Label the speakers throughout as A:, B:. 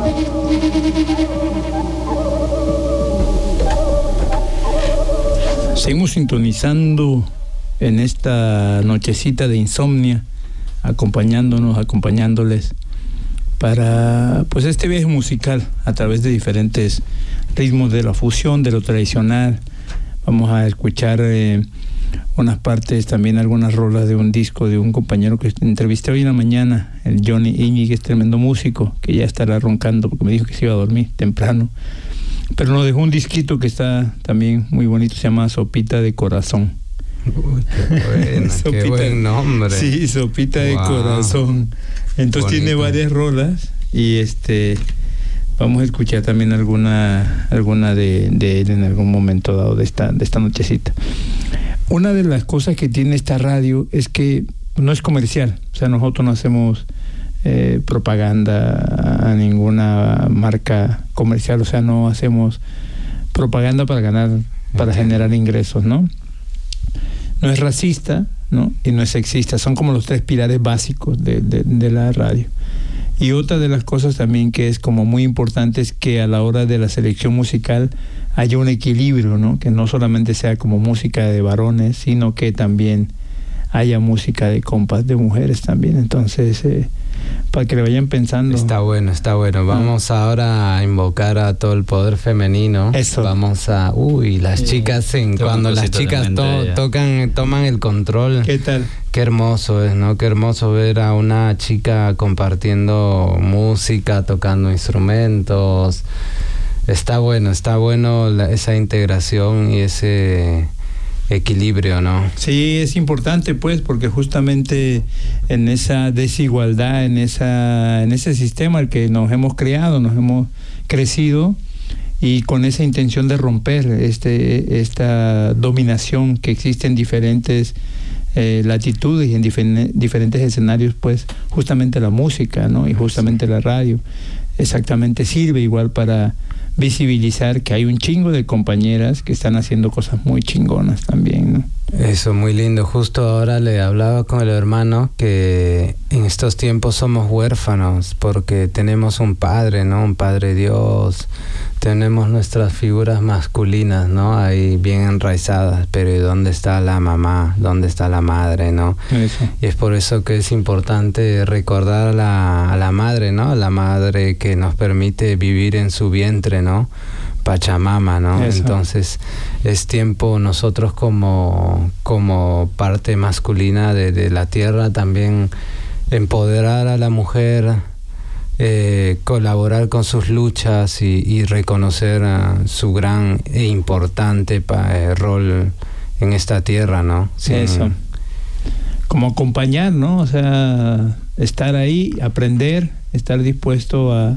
A: Seguimos sintonizando en esta nochecita de insomnia, acompañándoles para pues este viaje musical a través de diferentes ritmos de la fusión, de lo tradicional. Vamos a escuchar unas partes, también algunas rolas de un disco de un compañero que entrevisté hoy en la mañana, el Johnny Íñiguez, tremendo músico, que ya estará roncando porque me dijo que se iba a dormir temprano. Pero nos dejó un disquito que está también muy bonito, se llama Sopita de Corazón.
B: Uy, qué buena, qué buen nombre.
A: Sí, Sopita de Corazón. Entonces bonito. Tiene varias rolas y vamos a escuchar también alguna de él en algún momento dado de esta nochecita. Una de las cosas que tiene esta radio es que no es comercial, o sea, nosotros no hacemos propaganda a ninguna marca comercial, o sea, no hacemos propaganda para generar ingresos, ¿no? No es racista, ¿no? Y no es sexista, son como los tres pilares básicos de la radio. Y otra de las cosas también que es como muy importante es que a la hora de la selección musical haya un equilibrio, ¿no? Que no solamente sea como música de varones, sino que también haya música de compas de mujeres también. Entonces, para que le vayan pensando.
B: Está bueno. Vamos ahora a invocar a todo el poder femenino.
A: Eso.
B: Vamos a... las chicas, cuando las chicas toman el control.
A: ¿Qué tal?
B: Qué hermoso es, ¿no? Qué hermoso ver a una chica compartiendo música, tocando instrumentos. Está bueno esa integración y ese equilibrio, ¿no?
A: Sí, es importante pues, porque justamente en esa desigualdad, en ese sistema al que nos hemos creado, nos hemos crecido, y con esa intención de romper esta dominación que existe en diferentes latitudes y en diferentes escenarios, pues justamente la música, ¿no? Y justamente la radio exactamente sirve igual para visibilizar que hay un chingo de compañeras que están haciendo cosas muy chingonas también, ¿no?
B: Eso, muy lindo. Justo ahora le hablaba con el hermano que en estos tiempos somos huérfanos porque tenemos un padre, ¿no? Un padre Dios. Tenemos nuestras figuras masculinas, ¿no? Ahí bien enraizadas, pero ¿y dónde está la mamá? ¿Dónde está la madre, no?
A: Eso.
B: Y es por eso que es importante recordar a la madre, ¿no? La madre que nos permite vivir en su vientre, ¿no? Pachamama, ¿no?
A: Eso.
B: Entonces es tiempo nosotros como parte masculina de la tierra también empoderar a la mujer, colaborar con sus luchas y reconocer su gran e importante rol en esta tierra, ¿no?
A: Sí. Eso. Como acompañar, ¿no? O sea, estar ahí, aprender, estar dispuesto a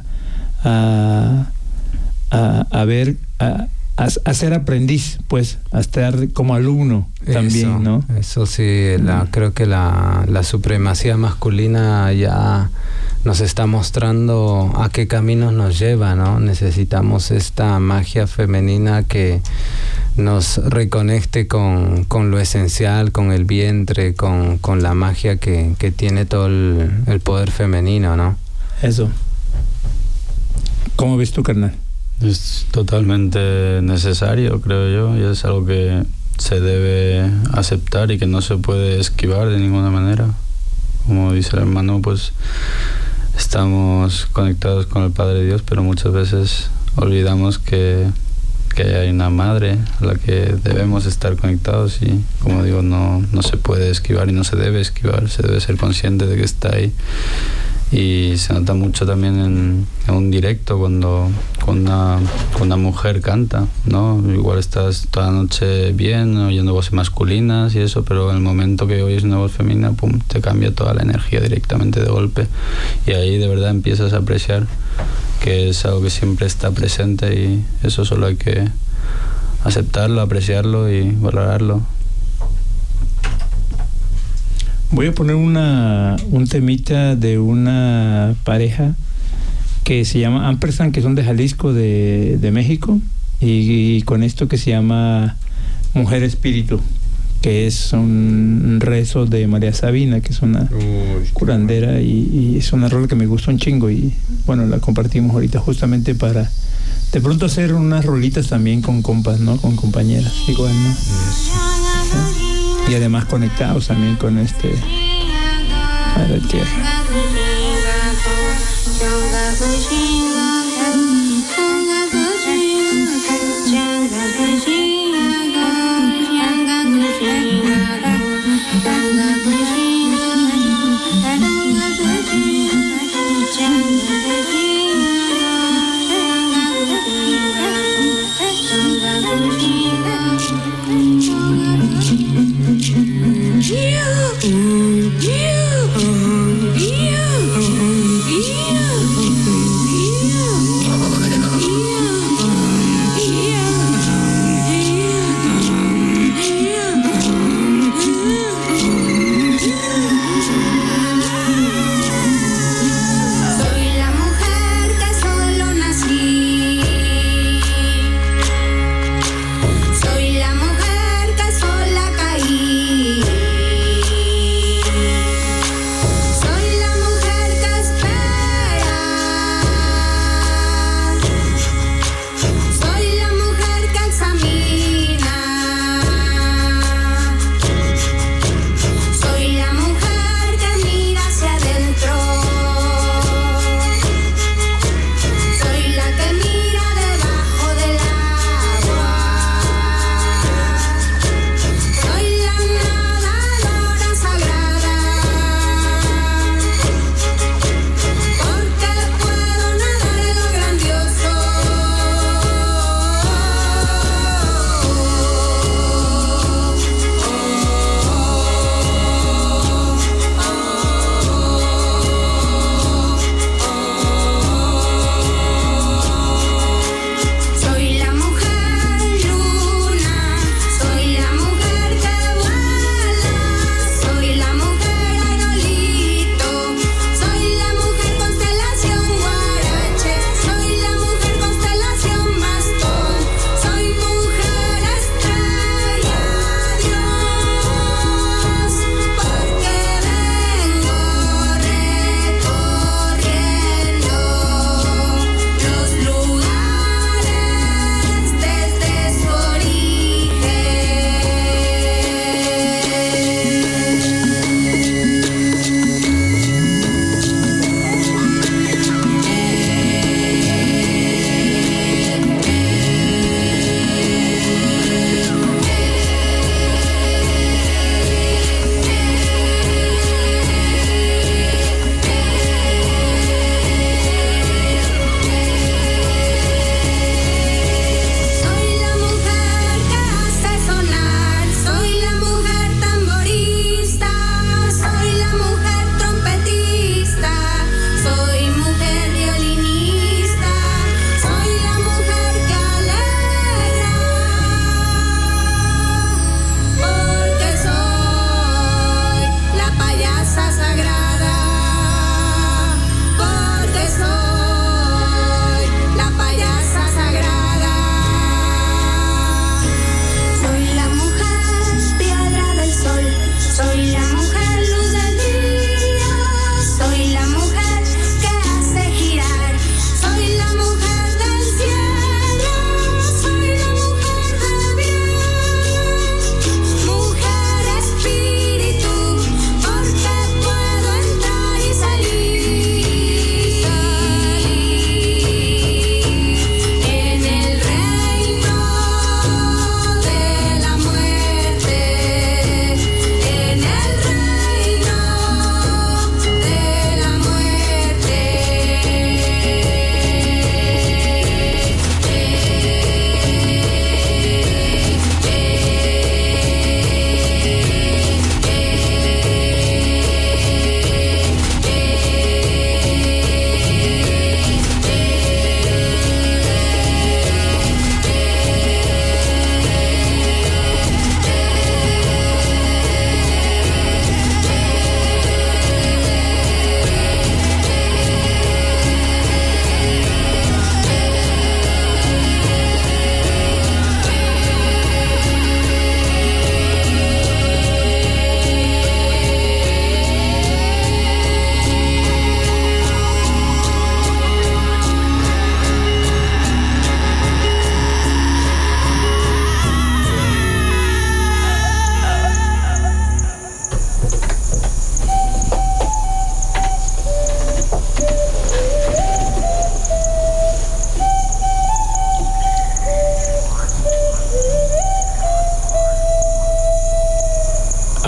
A: ver, a ser aprendiz, pues, a estar como alumno también,
B: eso,
A: ¿no?
B: Eso sí, creo que la supremacía masculina ya nos está mostrando a qué caminos nos lleva, ¿no? Necesitamos esta magia femenina que nos reconecte con lo esencial, con el vientre, con la magia que tiene todo el poder femenino, ¿no?
A: Eso. ¿Cómo ves tú, carnal?
C: Es totalmente necesario, creo yo, y es algo que se debe aceptar y que no se puede esquivar de ninguna manera. Como dice el hermano, pues estamos conectados con el Padre Dios, pero muchas veces olvidamos que hay una madre a la que debemos estar conectados y, como digo, no se puede esquivar y no se debe esquivar, se debe ser consciente de que está ahí. Y se nota mucho también en un directo cuando una mujer canta, ¿no? Igual estás toda la noche bien, oyendo voces masculinas y eso, pero en el momento que oyes una voz femenina, pum, te cambia toda la energía directamente de golpe. Y ahí de verdad empiezas a apreciar que es algo que siempre está presente y eso solo hay que aceptarlo, apreciarlo y valorarlo.
A: Voy a poner un temita de una pareja que se llama Ampersand, que son de Jalisco, de México, y con esto que se llama Mujer Espíritu, que es un rezo de María Sabina, que es una curandera, y es una rola que me gusta un chingo, y bueno, la compartimos ahorita justamente para de pronto hacer unas rolitas también con compas, ¿no? Con compañeras, igual, ¿no? ¿Sí? Y además conectados también con a la tierra.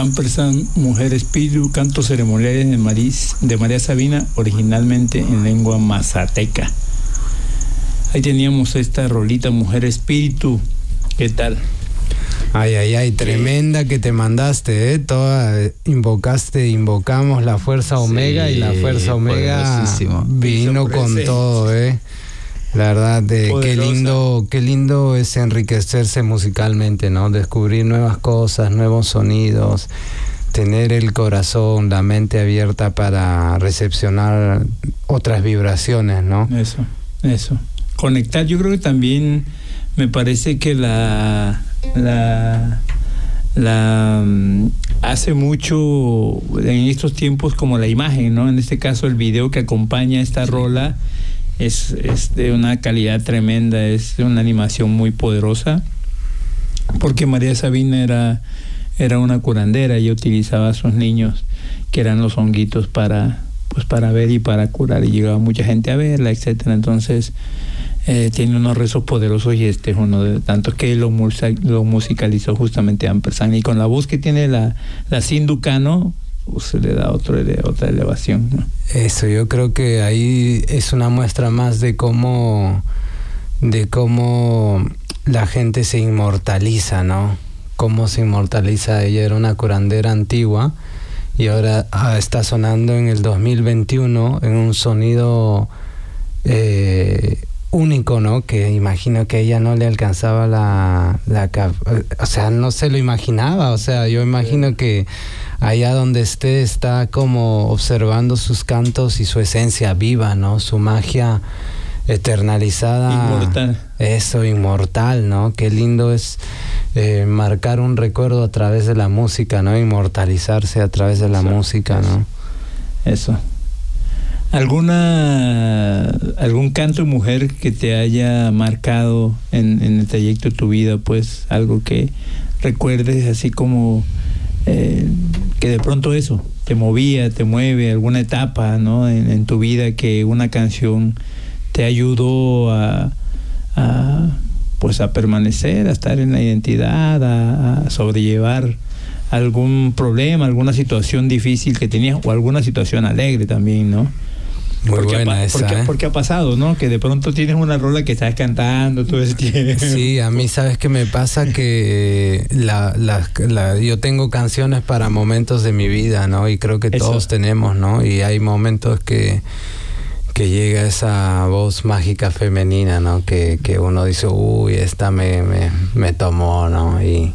A: Ampersand, Mujer Espíritu, cantos ceremoniales de María Sabina, originalmente en lengua mazateca. Ahí teníamos esta rolita, Mujer Espíritu. ¿Qué tal?
B: Ay, tremenda que te mandaste, ¿eh? Invocamos la fuerza Omega, y la fuerza Omega vino con todo, ¿eh? La verdad, qué lindo es enriquecerse musicalmente, ¿no? Descubrir nuevas cosas, nuevos sonidos, tener el corazón, la mente abierta para recepcionar otras vibraciones, ¿no?
A: Eso. Conectar, yo creo que también me parece que la hace mucho en estos tiempos como la imagen, ¿no? En este caso el video que acompaña esta rola es de una calidad tremenda, es de una animación muy poderosa, porque María Sabina era una curandera y utilizaba a sus niños, que eran los honguitos, para ver y para curar, y llegaba mucha gente a verla, etcétera. Entonces tiene unos rezos poderosos, y este es uno de tantos que lo musicalizó justamente Ampersand, y con la voz que tiene la Sindhu Kano, se le da otra elevación, ¿no?
B: Eso, yo creo que ahí es una muestra más de cómo la gente se inmortaliza, ¿no? Cómo se inmortaliza. Ella era una curandera antigua y ahora está sonando en el 2021 en un sonido único, ¿no? Que imagino que ella no le alcanzaba o sea, no se lo imaginaba. O sea, yo imagino que allá donde está como observando sus cantos y su esencia viva, ¿no? Su magia eternalizada.
A: Inmortal.
B: Eso, inmortal, ¿no? Qué lindo es marcar un recuerdo a través de la música, ¿no? Inmortalizarse a través de la música, ¿no?
A: Eso. ¿Algún canto de mujer que te haya marcado en el trayecto de tu vida? Pues algo que recuerdes así como que de pronto eso te mueve alguna etapa, ¿no? en tu vida, que una canción te ayudó a permanecer, a estar en la identidad, a sobrellevar algún problema, alguna situación difícil que tenías, o alguna situación alegre también, ¿no?
B: Muy buena esa,
A: porque ha pasado, ¿no? Que de pronto tienes una rola que estás cantando todo ese tiempo.
B: Sí, a mí, ¿sabes qué me pasa? Que yo tengo canciones para momentos de mi vida, ¿no? Y creo que todos tenemos, ¿no? Y hay momentos que llega esa voz mágica femenina, ¿no? Que uno dice, uy, esta me tomó, ¿no? Y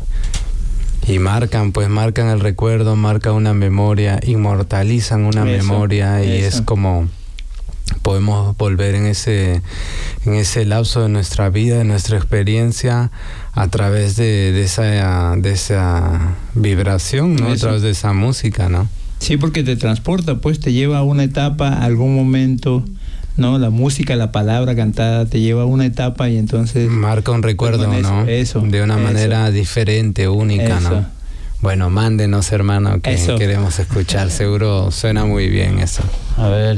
B: marcan el recuerdo, marcan una memoria, inmortalizan una memoria, y es como podemos volver en ese lapso de nuestra vida, de nuestra experiencia, a través de esa vibración, ¿no? A través de esa música, ¿no?
A: Sí, porque te transporta, pues te lleva a una etapa, a algún momento, ¿no? La música, la palabra cantada te lleva a una etapa, y entonces
B: marca un recuerdo, ¿no?
A: Eso,
B: de una manera diferente, única, ¿no? Bueno, mándenos, hermano, que queremos escuchar. Seguro suena muy bien eso.
C: A ver,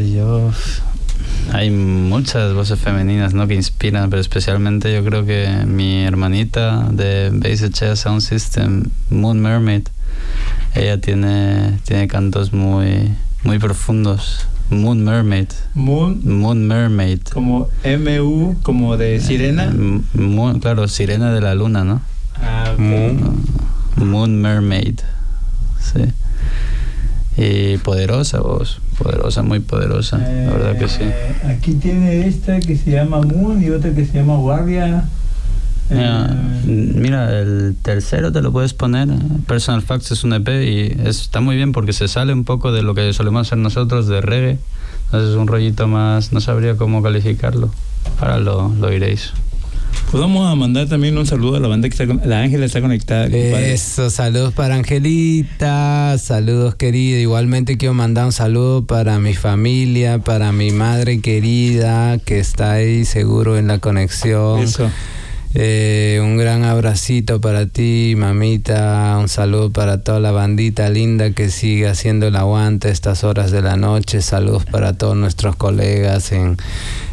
C: hay muchas voces femeninas, ¿no? Que inspiran, pero especialmente yo creo que mi hermanita de Bass Sound System, Moon Mermaid, ella tiene cantos muy, muy profundos. Moon Mermaid. Moon Mermaid.
A: Como M-U, como de sirena.
C: Claro, sirena de la luna, ¿no?
A: Ah, okay.
C: Moon Mermaid. Sí. Y poderosa voz, muy poderosa, la verdad que sí.
A: Aquí tiene esta que se llama Moon y otra que se llama Guardia.
C: Mira, el tercero te lo puedes poner. Personal Facts es un EP y está muy bien porque se sale un poco de lo que solemos hacer nosotros de reggae. Entonces es un rollito más, no sabría cómo calificarlo. Ahora lo iréis.
A: Pues vamos a mandar también un saludo a la banda que la Ángela está conectada, compadre.
B: Eso, saludos para Angelita, saludos querida. Igualmente quiero mandar un saludo para mi familia, para mi madre querida que está ahí seguro en la conexión.
A: Eso.
B: Un gran abracito para ti, mamita. Un saludo para toda la bandita linda que sigue haciendo el aguante a estas horas de la noche. Saludos para todos nuestros colegas en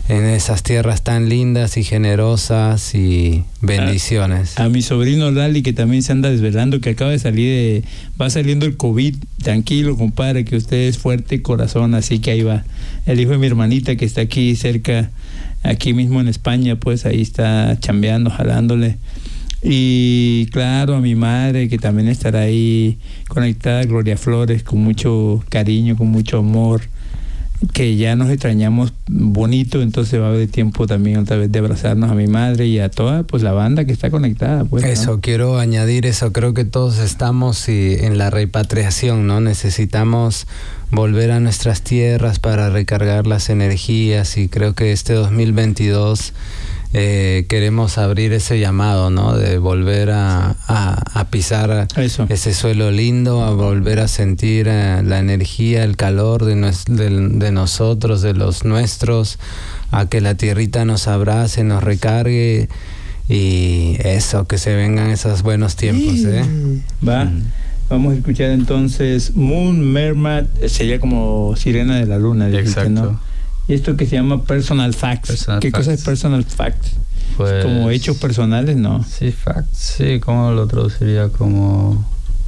B: en esas tierras tan lindas y generosas, y bendiciones.
A: A mi sobrino Lali, que también se anda desvelando, que acaba de salir va saliendo el COVID. Tranquilo, compadre, que usted es fuerte corazón, así que ahí va. El hijo de mi hermanita, que está aquí cerca, aquí mismo en España, pues ahí está chambeando, jalándole. Y claro, a mi madre, que también estará ahí conectada, Gloria Flores, con mucho cariño, con mucho amor, que ya nos extrañamos bonito, entonces va a haber tiempo también otra vez de abrazarnos a mi madre y a toda pues la banda que está conectada, pues, ¿no?
B: Eso, quiero añadir eso, creo que todos estamos en la repatriación, ¿no? Necesitamos volver a nuestras tierras para recargar las energías, y creo que este 2022 queremos abrir ese llamado, ¿no? De volver a pisar eso, ese suelo lindo, a volver a sentir la energía, el calor de nosotros, de los nuestros, a que la tierrita nos abrace, nos recargue, y eso, que se vengan esos buenos tiempos,
A: Va. Vamos a escuchar entonces Moon Mermaid, sería como Sirena de la Luna,
C: exacto,
A: ¿no? Y esto que se llama Personal Facts. ¿Qué cosa es Personal Facts?
C: Pues,
A: como hechos personales, ¿no?
C: Sí, facts, sí, ¿cómo lo traduciría? Como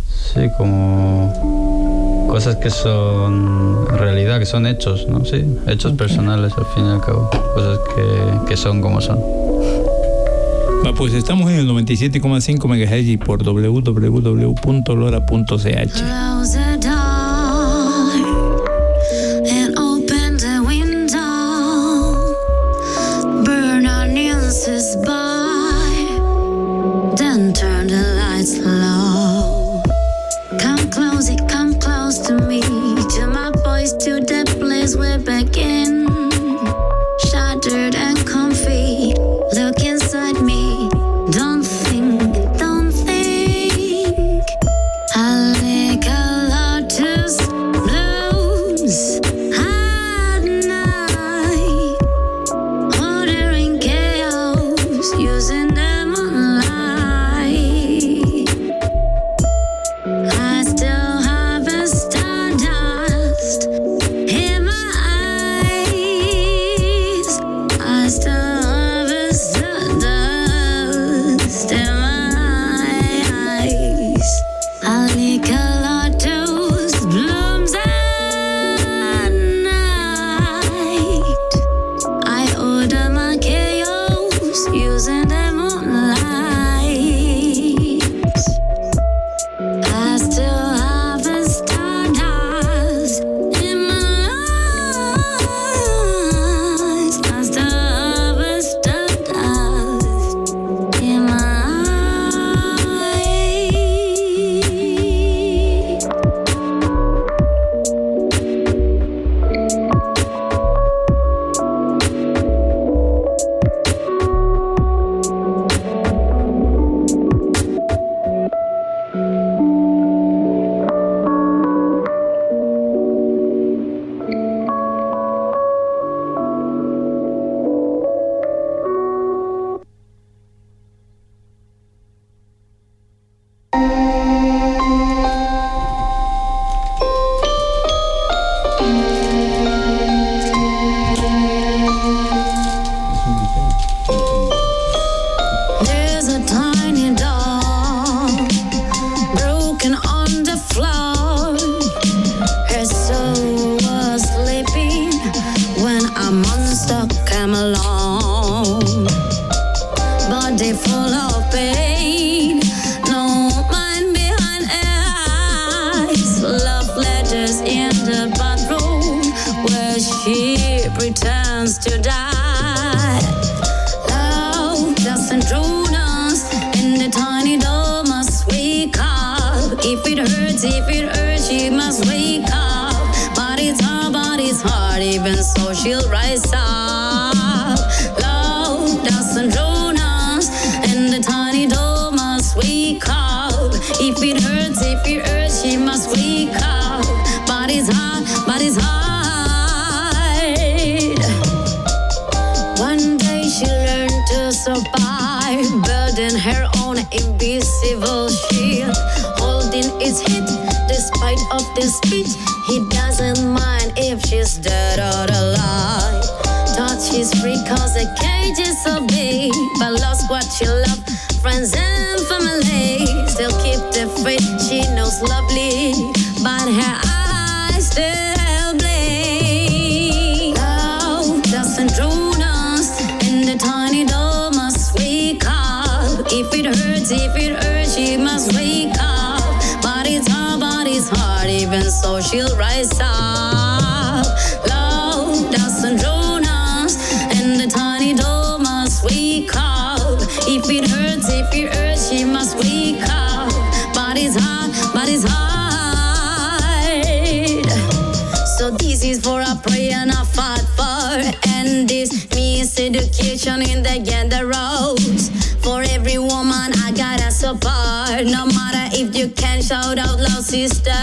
C: cosas que son realidad, que son hechos, ¿no? Sí, hechos personales al fin y al cabo, cosas que son como son.
A: Pues estamos en el 97,5 MHz y por www.lora.ch.
D: He doesn't mind if she's dead or alive. Touch his freak is so big, but lost what she loved. Friends and family still keep the faith. She knows lovely, but her eyes still bleed. Love doesn't drown us in the tiny door. Must wake up. If it hurts, she must wake up. But it's hard, even so she'll rise up. Love doesn't drown us in the tiny door. Must wake up. If it hurts, she must wake up. But it's hard. So this is for a prayer and a fight for. And this means education in the gender roles. For every woman I gotta support. No matter if you can shout out loud, sister.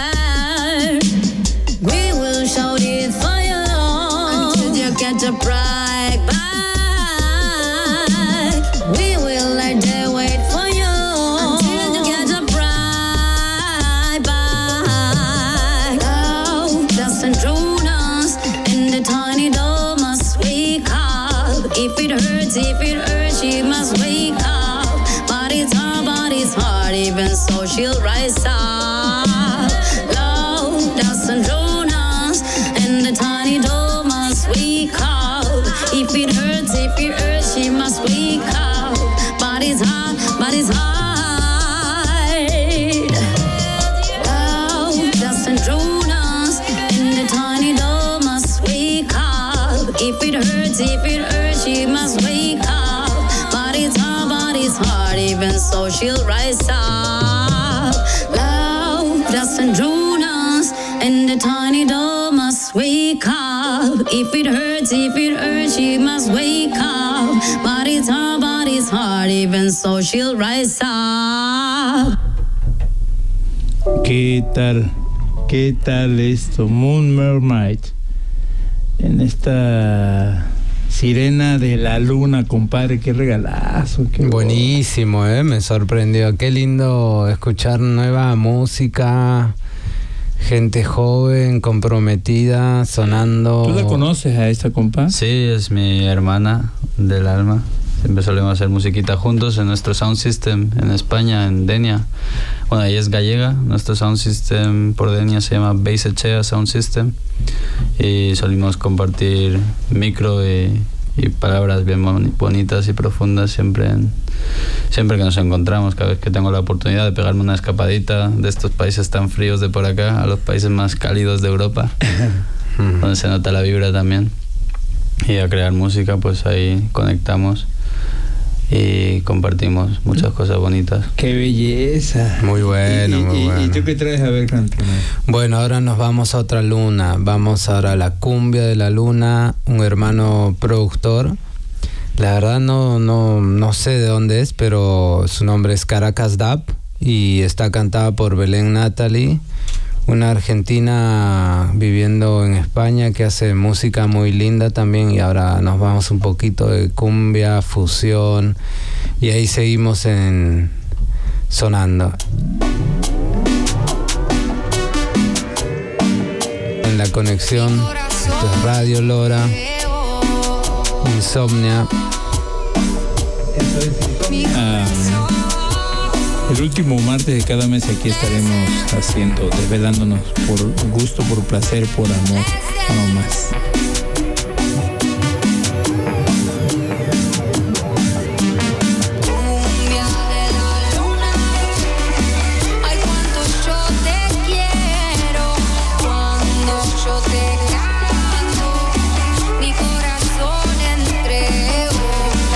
D: We will shout it for you until you get to brag back. We will let them wait for you until you get to brag back. Love doesn't drown us in the tiny door. Must wake up. If it hurts, she must wake up. But it's hard, even so she'll rise up. Love doesn't drown us in the tiny door. Must wake up. If it hurts, she must wake up. But it's hard. Love doesn't drown us in the tiny door. Must wake up. If it hurts, she must wake up. But it's hard, even so she'll rise up. Love doesn't drown us in the tiny door. Must wake up. If it hurts, she must wake up. But it's hard, even so she'll rise up.
A: ¿Qué tal esto? Moon Mermaid. En esta Sirena de la Luna, compadre, qué regalazo.
B: Buenísimo, me sorprendió. Qué lindo escuchar nueva música, gente joven, comprometida, sonando.
A: ¿Tú la conoces a esta compa?
C: Sí, es mi hermana del alma. Siempre solemos hacer musiquita juntos en nuestro sound system en España, en Denia. Bueno, ella es gallega, nuestro sound system por Denia se llama Bass Echea Sound System. Y solimos compartir micro y palabras bien bonitas y profundas siempre que nos encontramos. Cada vez que tengo la oportunidad de pegarme una escapadita de estos países tan fríos de por acá a los países más cálidos de Europa, donde se nota la vibra también, y a crear música, pues ahí conectamos y compartimos muchas cosas bonitas.
A: ¡Qué belleza!
B: Muy bueno, muy bueno.
A: ¿Y tú qué traes a ver, Cantona?
B: Bueno, ahora nos vamos a otra luna. Vamos ahora a la cumbia de la luna, un hermano productor. La verdad no sé de dónde es, pero su nombre es Caracas Dub y está cantada por Belén Natalie, una argentina viviendo en España que hace música muy linda también. Y ahora nos vamos un poquito de cumbia, fusión, y ahí seguimos sonando. En la conexión de Radio Lora, Insomnia.
A: El último martes de cada mes aquí estaremos desvelándonos por gusto, por placer, por amor, no más.